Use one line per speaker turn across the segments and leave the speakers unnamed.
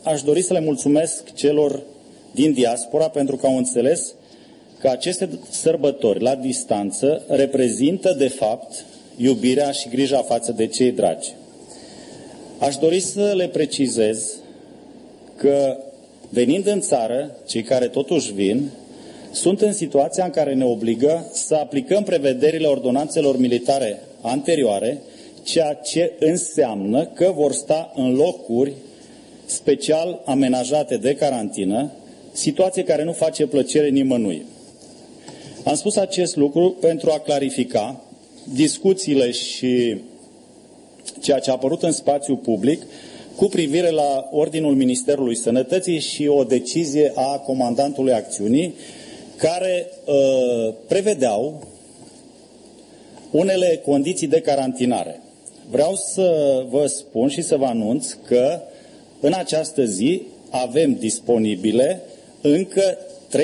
Aș dori să le mulțumesc celor din diaspora pentru că au înțeles că aceste sărbători la distanță reprezintă, de fapt, iubirea și grija față de cei dragi. Aș dori să le precizez că, venind în țară, cei care totuși vin, sunt în situația în care ne obligă să aplicăm prevederile ordonanțelor militare anterioare, ceea ce înseamnă că vor sta în locuri special amenajate de carantină, situație care nu face plăcere nimănui. Am spus acest lucru pentru a clarifica discuțiile și ceea ce a apărut în spațiu public cu privire la ordinul Ministerului Sănătății și o decizie a comandantului acțiunii care prevedeau unele condiții de carantinare. Vreau să vă spun și să vă anunț că în această zi avem disponibile încă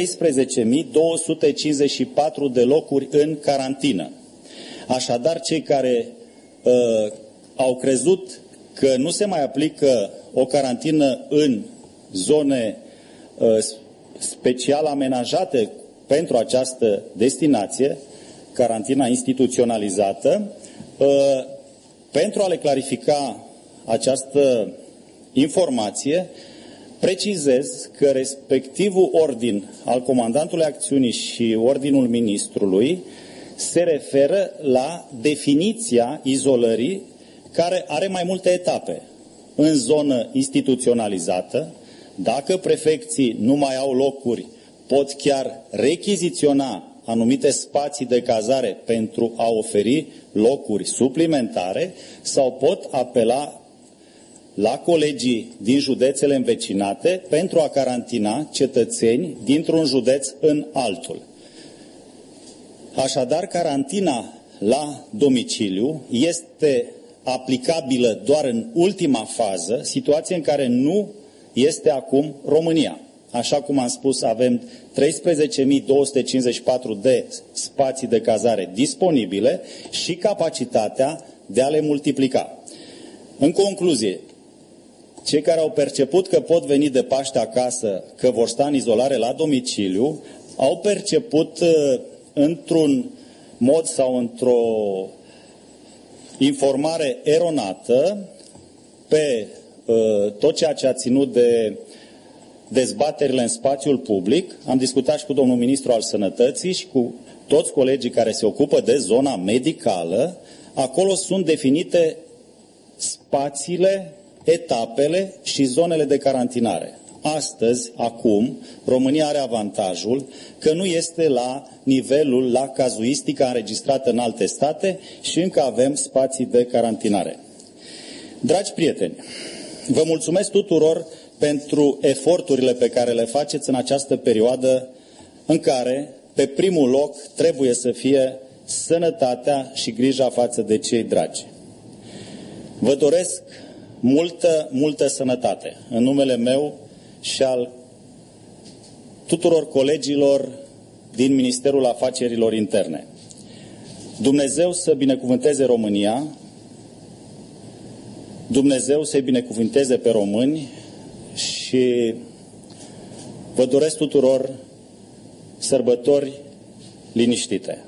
13.254 de locuri în carantină. Așadar, cei care au crezut că nu se mai aplică o carantină în zone special amenajate pentru această destinație, carantina instituționalizată, pentru a le clarifica această informație, precizez că respectivul ordin al comandantului acțiunii și ordinul ministrului se referă la definiția izolării, care are mai multe etape. În zonă instituționalizată, dacă prefecții nu mai au locuri, pot chiar rechiziționa anumite spații de cazare pentru a oferi locuri suplimentare sau pot apela la colegii din județele învecinate pentru a carantina cetățeni dintr-un județ în altul. Așadar, carantina la domiciliu este aplicabilă doar în ultima fază, situație în care nu este acum România. Așa cum am spus, avem 13.254 de spații de cazare disponibile și capacitatea de a le multiplica. În concluzie, cei care au perceput că pot veni de Paște acasă, că vor sta în izolare la domiciliu, au perceput într-un mod sau într-o informare eronată pe tot ceea ce a ținut de dezbaterile în spațiul public. Am discutat și cu domnul ministru al Sănătății și cu toți colegii care se ocupă de zona medicală. Acolo sunt definite spațiile, etapele și zonele de carantinare. Astăzi, acum, România are avantajul că nu este la nivelul, la cazuistica înregistrată în alte state și încă avem spații de carantinare. Dragi prieteni, vă mulțumesc tuturor pentru eforturile pe care le faceți în această perioadă în care, pe primul loc, trebuie să fie sănătatea și grija față de cei dragi. Vă doresc multă sănătate în numele meu și al tuturor colegilor din Ministerul Afacerilor Interne. Dumnezeu să binecuvânteze România, Dumnezeu să-i binecuvânteze pe români și vă doresc tuturor sărbători liniștite.